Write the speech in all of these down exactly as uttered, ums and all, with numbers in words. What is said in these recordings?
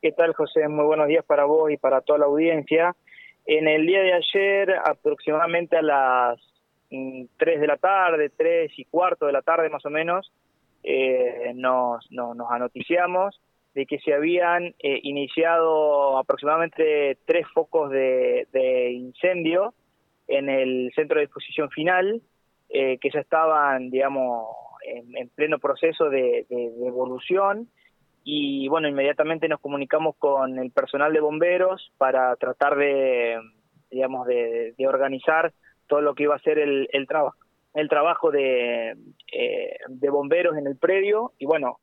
¿Qué tal, José? Muy buenos días para vos y para toda la audiencia. En el día de ayer, aproximadamente a las mm, tres de la tarde, tres y cuarto de la tarde más o menos, eh, nos, no, nos anoticiamos de que se habían eh, iniciado aproximadamente tres focos de, de incendio en el centro de exposición final, eh, que ya estaban, digamos, en, en pleno proceso de, de, de evolución. Y bueno, inmediatamente nos comunicamos con el personal de bomberos para tratar de, digamos, de, de organizar todo lo que iba a ser el, el trabajo el trabajo de, eh, de bomberos en el predio. Y bueno,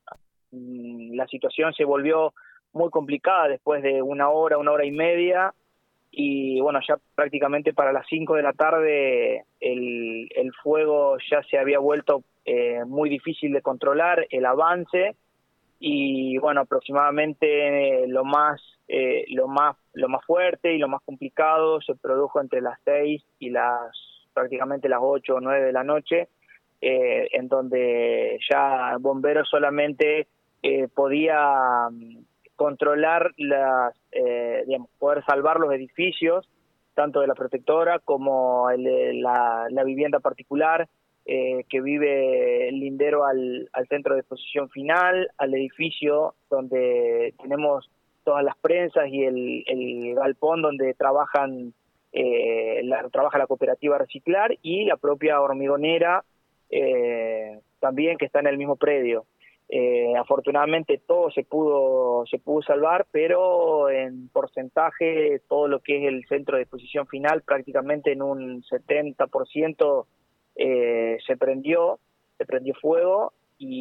la situación se volvió muy complicada después de una hora, una hora y media, y bueno, ya prácticamente para las cinco de la tarde el, el fuego ya se había vuelto eh, muy difícil de controlar, el avance. Y bueno, aproximadamente eh, lo más eh, lo más lo más fuerte y lo más complicado se produjo entre las seis y las prácticamente las ocho o nueve de la noche, eh, en donde ya bomberos solamente eh, podía um, controlar las eh, digamos, poder salvar los edificios tanto de la protectora como el de la, la vivienda particular, Eh, que vive lindero al, al centro de exposición final, al edificio donde tenemos todas las prensas y el, el galpón donde trabajan eh, la, trabaja la cooperativa Reciclar, y la propia hormigonera eh, también, que está en el mismo predio. Eh, afortunadamente todo se pudo se pudo salvar, pero en porcentaje todo lo que es el centro de exposición final, prácticamente en un setenta por ciento Eh, se prendió, se prendió fuego.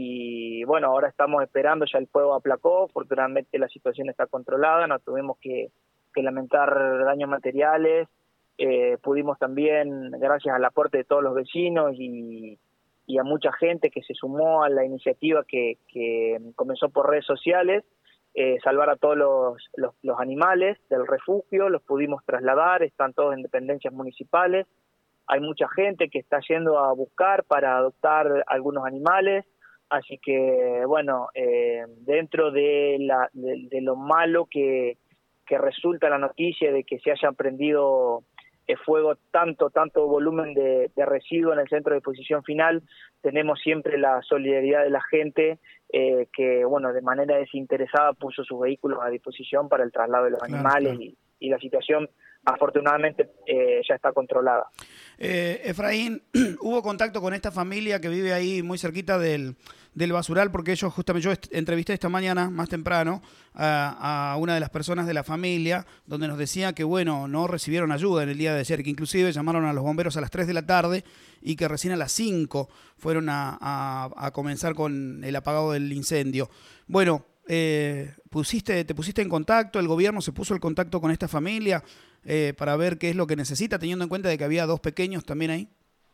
Y bueno, ahora estamos esperando, ya el fuego aplacó, afortunadamente la situación está controlada, no tuvimos que, que lamentar daños materiales, eh, pudimos también, gracias al aporte de todos los vecinos y, y a mucha gente que se sumó a la iniciativa que, que comenzó por redes sociales, eh, salvar a todos los, los, los animales del refugio, los pudimos trasladar, están todos en dependencias municipales. Hay mucha gente que está yendo a buscar para adoptar algunos animales, así que bueno, eh, dentro de, la, de, de lo malo que, que resulta la noticia de que se haya prendido el fuego tanto, tanto volumen de, de residuos en el centro de exposición final, tenemos siempre la solidaridad de la gente eh, que bueno, de manera desinteresada puso sus vehículos a disposición para el traslado de los Claro, animales. claro. y, y la situación afortunadamente eh, ya está controlada. Eh, Efraín, ¿hubo contacto con esta familia que vive ahí muy cerquita del, del basural? Porque ellos, justamente, yo est- entrevisté esta mañana, más temprano, a, a una de las personas de la familia, donde nos decía que, bueno, no recibieron ayuda en el día de ayer, que inclusive llamaron a los bomberos a las tres de la tarde y que recién a las cinco fueron a, a, a comenzar con el apagado del incendio. Bueno, eh, pusiste, te pusiste en contacto, el gobierno se puso en contacto con esta familia eh, para ver qué es lo que necesita, teniendo en cuenta de que había dos pequeños también ahí.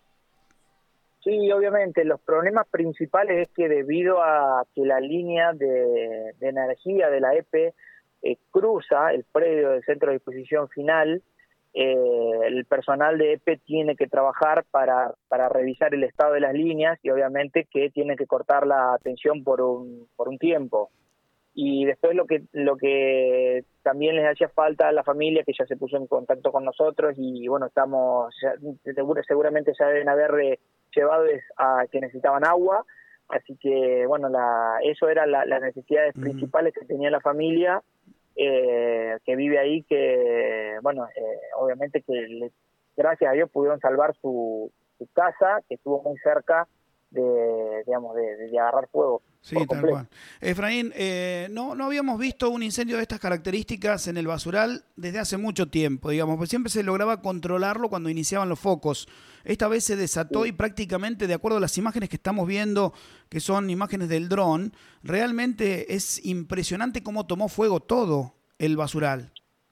Sí, obviamente, los problemas principales es que debido a que la línea de, de energía de la E P E eh, cruza el predio del centro de disposición final, eh, el personal de E P E tiene que trabajar para, para revisar el estado de las líneas, y obviamente que tiene que cortar la atención por un, por un tiempo. Y después lo que lo que también les hacía falta a la familia, que ya se puso en contacto con nosotros, y bueno, estamos ya, seguro, seguramente ya deben haber eh, llevado a que necesitaban agua, así que bueno, la, eso eran la, las necesidades Mm. principales que tenía la familia eh, que vive ahí, que bueno, eh, obviamente que le, gracias a Dios pudieron salvar su, su casa, que estuvo muy cerca de, digamos, de, de agarrar fuego Sí, por tal completo. cual. Efraín, eh, no, no habíamos visto un incendio de estas características en el basural desde hace mucho tiempo, digamos, pues siempre se lograba controlarlo cuando iniciaban los focos. Esta vez se desató y prácticamente, de acuerdo a las imágenes que estamos viendo, que son imágenes del dron, realmente es impresionante cómo tomó fuego todo el basural.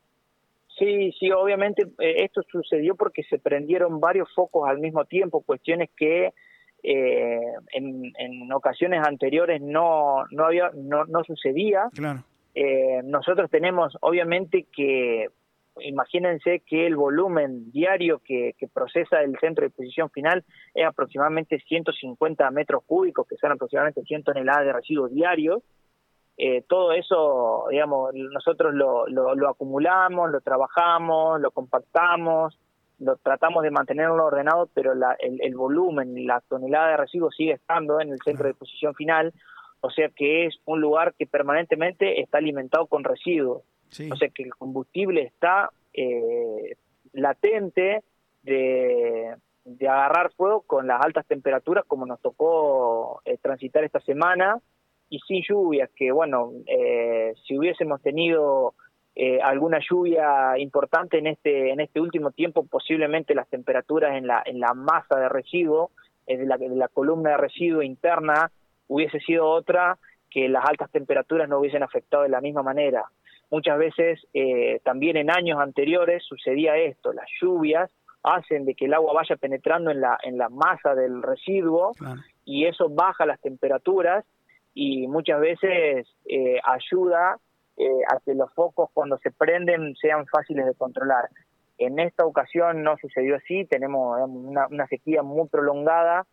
Sí, sí, obviamente eh, esto sucedió porque se prendieron varios focos al mismo tiempo, cuestiones que eh, en, en ocasiones anteriores no no había no, no sucedía. Claro. Eh, nosotros tenemos, obviamente, que imagínense que el volumen diario que, que procesa el centro de disposición final es aproximadamente ciento cincuenta metros cúbicos, que son aproximadamente cien toneladas de residuos diarios. eh, todo eso, digamos, nosotros lo, lo, lo acumulamos, lo trabajamos, lo compactamos, lo tratamos de mantenerlo ordenado, pero la, el, el volumen, la tonelada de residuos sigue estando en el centro de disposición final, o sea que es un lugar que permanentemente está alimentado con residuos, sí. O sea que el combustible está eh, latente de, de agarrar fuego con las altas temperaturas como nos tocó eh, transitar esta semana, y sin lluvias, que bueno, eh, si hubiésemos tenido eh, alguna lluvia importante en este en este último tiempo, posiblemente las temperaturas en la en la masa de residuo, eh, de, la, de la columna de residuo interna, hubiese sido otra, que las altas temperaturas no hubiesen afectado de la misma manera. Muchas veces, eh, también en años anteriores, sucedía esto, las lluvias hacen de que el agua vaya penetrando en la en la masa del residuo, claro. Y eso baja las temperaturas, y muchas veces eh, ayuda eh, a que los focos cuando se prenden sean fáciles de controlar. En esta ocasión no sucedió así, tenemos digamos, una, una sequía muy prolongada,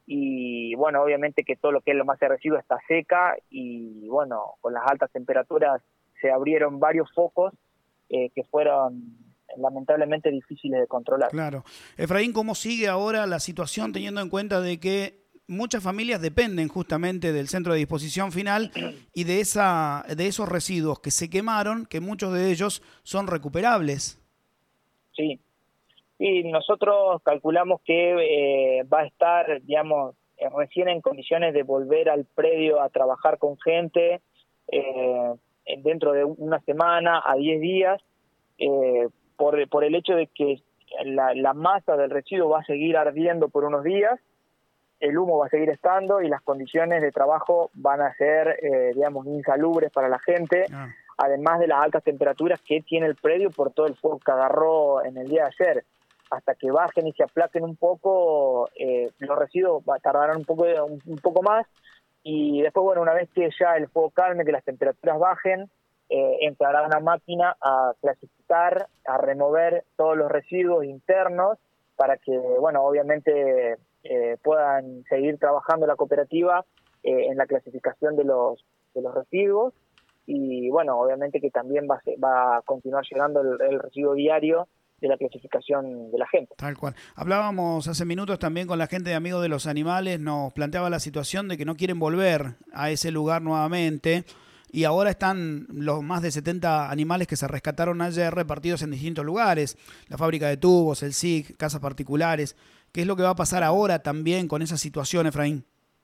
y bueno, obviamente que todo lo que es la masa de residuos está seca, y bueno, con las altas temperaturas se abrieron varios focos eh, que fueron lamentablemente difíciles de controlar. Claro. Efraín, ¿cómo sigue ahora la situación teniendo en cuenta de que muchas familias dependen justamente del centro de disposición final y de esa de esos residuos que se quemaron, que muchos de ellos son recuperables? Sí, y nosotros calculamos que eh, va a estar, digamos, eh, recién en condiciones de volver al predio a trabajar con gente eh, dentro de una semana a diez días, eh, por, por el hecho de que la, la masa del residuo va a seguir ardiendo por unos días, el humo va a seguir estando y las condiciones de trabajo van a ser, eh, digamos, insalubres para la gente, ah. además de las altas temperaturas que tiene el predio por todo el fuego que agarró en el día de ayer. Hasta que bajen y se aplaquen un poco, eh, los residuos tardarán un poco, un, un poco más, y después, bueno, una vez que ya el fuego calme, que las temperaturas bajen, eh, entrará una máquina a clasificar, a remover todos los residuos internos para que, bueno, obviamente eh, puedan seguir trabajando la cooperativa eh, en la clasificación de los de los residuos, y bueno, obviamente que también va a, ser, va a continuar llegando el, el residuo diario de la clasificación de la gente. Tal cual. Hablábamos hace minutos también con la gente de Amigos de los Animales, nos planteaba la situación de que no quieren volver a ese lugar nuevamente, y ahora están los más de setenta animales que se rescataron ayer repartidos en distintos lugares, la fábrica de tubos, el S I C, casas particulares. ¿Qué es lo que va a pasar ahora también con esa situación, Efraín?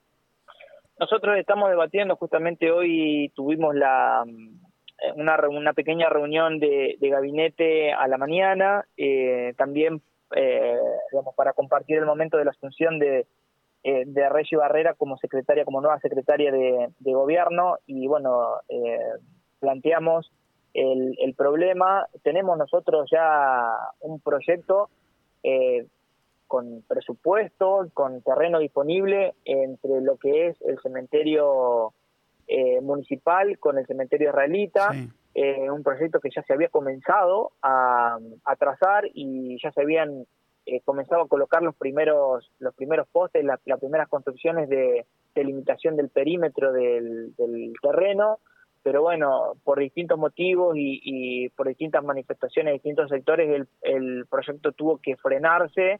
Nosotros estamos debatiendo, justamente hoy tuvimos la una, una pequeña reunión de, de gabinete a la mañana, eh, también eh, digamos, para compartir el momento de la asunción de, eh, de Reggie Barrera como secretaria, como nueva secretaria de, de gobierno, y bueno, eh, planteamos el, el problema. Tenemos nosotros ya un proyecto eh, con presupuesto, con terreno disponible entre lo que es el cementerio eh, municipal con el cementerio israelita, sí. eh, un proyecto que ya se había comenzado a, a trazar y ya se habían eh, comenzado a colocar los primeros los primeros postes, la, las primeras construcciones de delimitación del perímetro del, del terreno, pero bueno, por distintos motivos y, y por distintas manifestaciones de distintos sectores, el, el proyecto tuvo que frenarse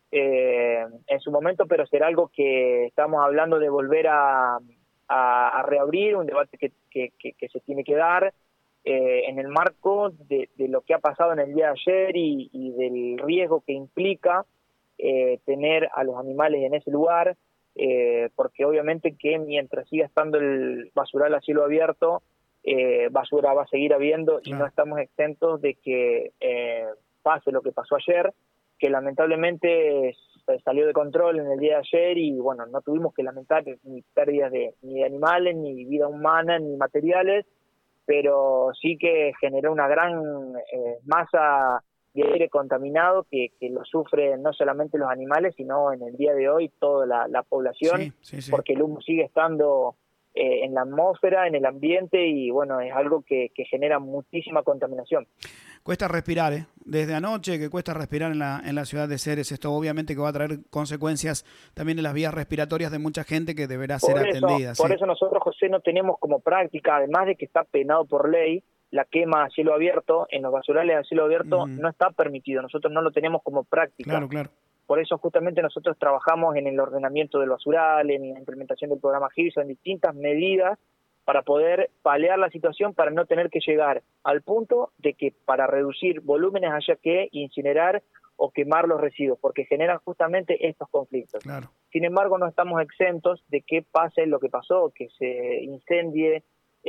Eh, en su momento, pero será algo que estamos hablando de volver a, a, a reabrir, un debate que, que, que, que se tiene que dar eh, en el marco de, de lo que ha pasado en el día de ayer y, y del riesgo que implica eh, tener a los animales en ese lugar, eh, porque obviamente que mientras siga estando el basural a cielo abierto, eh, basura va a seguir habiendo, y no estamos exentos de que eh, pase lo que pasó ayer, que lamentablemente salió de control en el día de ayer, y bueno, no tuvimos que lamentar ni pérdidas de ni de animales, ni vida humana, ni materiales, pero sí que generó una gran eh, masa de aire contaminado que, que lo sufren no solamente los animales, sino en el día de hoy toda la, la población, sí, sí, sí. porque el humo sigue estando eh, en la atmósfera, en el ambiente, y bueno, es algo que, que genera muchísima contaminación. Cuesta respirar, ¿eh? Desde anoche que cuesta respirar en la, en la ciudad de Ceres. Esto obviamente que va a traer consecuencias también en las vías respiratorias de mucha gente que deberá Por ser eso, atendida. por ¿sí? eso nosotros, José, no tenemos como práctica, además de que está penado por ley, la quema a cielo abierto, en los basurales a cielo abierto, Uh-huh. no está permitido, nosotros no lo tenemos como práctica. Claro, claro. Por eso justamente nosotros trabajamos en el ordenamiento del basural, en la implementación del programa GIRSO, en distintas medidas para poder paliar la situación, para no tener que llegar al punto de que para reducir volúmenes haya que incinerar o quemar los residuos, porque generan justamente estos conflictos. Claro. Sin embargo, no estamos exentos de que pase lo que pasó, que se incendie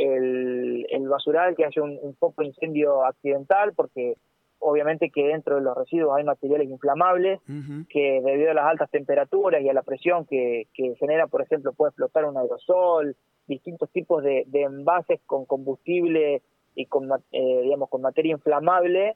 el, el basural, que haya un, un poco de incendio accidental, porque obviamente que dentro de los residuos hay materiales inflamables, Uh-huh. que debido a las altas temperaturas y a la presión que, que genera, por ejemplo, puede explotar un aerosol, distintos tipos de, de envases con combustible y con, eh, digamos, con materia inflamable,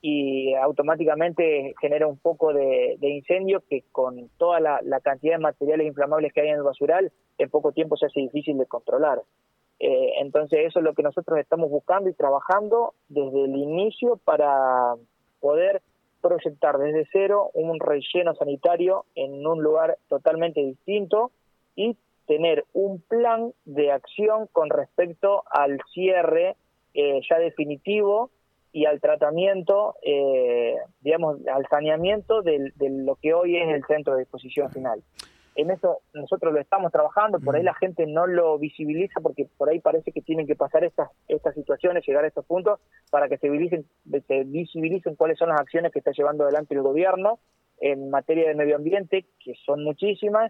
y automáticamente genera un poco de, de incendio que con toda la, la cantidad de materiales inflamables que hay en el basural, en poco tiempo se hace difícil de controlar. Eh, entonces eso es lo que nosotros estamos buscando y trabajando desde el inicio para poder proyectar desde cero un relleno sanitario en un lugar totalmente distinto y tener un plan de acción con respecto al cierre eh, ya definitivo y al tratamiento, eh, digamos, al saneamiento de, de lo que hoy es el centro de disposición final. En eso nosotros lo estamos trabajando, por ahí la gente no lo visibiliza porque por ahí parece que tienen que pasar estas estas situaciones, llegar a estos puntos para que se visibilicen, se visibilicen cuáles son las acciones que está llevando adelante el gobierno en materia de medio ambiente, que son muchísimas,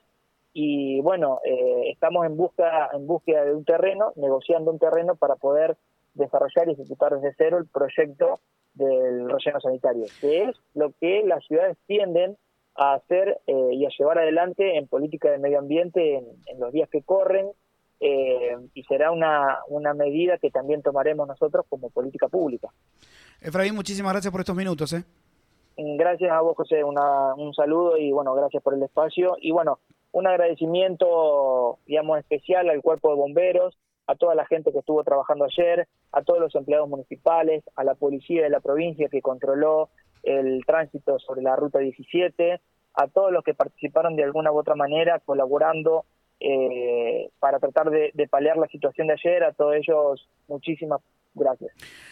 y bueno, eh, estamos en busca en búsqueda de un terreno, negociando un terreno para poder desarrollar y ejecutar desde cero el proyecto del relleno sanitario, que es lo que las ciudades tienden a hacer eh, y a llevar adelante en política de medio ambiente en, en los días que corren, eh, y será una, una medida que también tomaremos nosotros como política pública. Efraín, muchísimas gracias por estos minutos. ¿eh? Gracias a vos, José, una, un saludo y bueno, gracias por el espacio. Y bueno, un agradecimiento, digamos, especial al Cuerpo de Bomberos, a toda la gente que estuvo trabajando ayer, a todos los empleados municipales, a la policía de la provincia que controló el tránsito sobre la ruta diecisiete, a todos los que participaron de alguna u otra manera colaborando eh, para tratar de, de paliar la situación de ayer, a todos ellos muchísimas gracias.